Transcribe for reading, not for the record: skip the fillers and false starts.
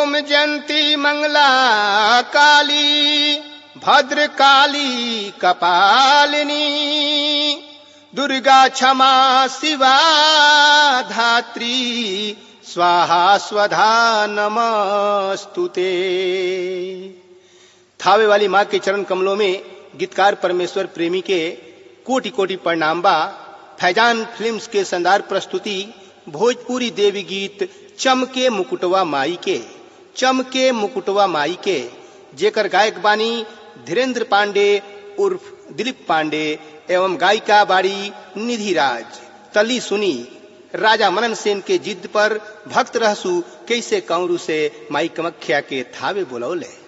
ओम जयंती मंगला काली भद्र काली कपालिनी दुर्गा क्षमा शिवा धात्री स्वाहा स्वधा नमस्तुते। थावे वाली माँ के चरण कमलों में गीतकार परमेश्वर प्रेमी के कोटि कोटि प्रणाम बा। फैजान फिल्म्स के शानदार प्रस्तुति भोजपुरी देवी गीत चमके मुकुटवा माई के, चमके मुकुटवा माई के, जेकर गायक बानी धीरेन्द्र पांडे उर्फ दिलीप पांडे एवं गायिका बाड़ी निधि राज। तली सुनी राजा मनन सेन के जिद पर भक्त रहसु कैसे कौरू से माई कमख्या के थावे बोलौले।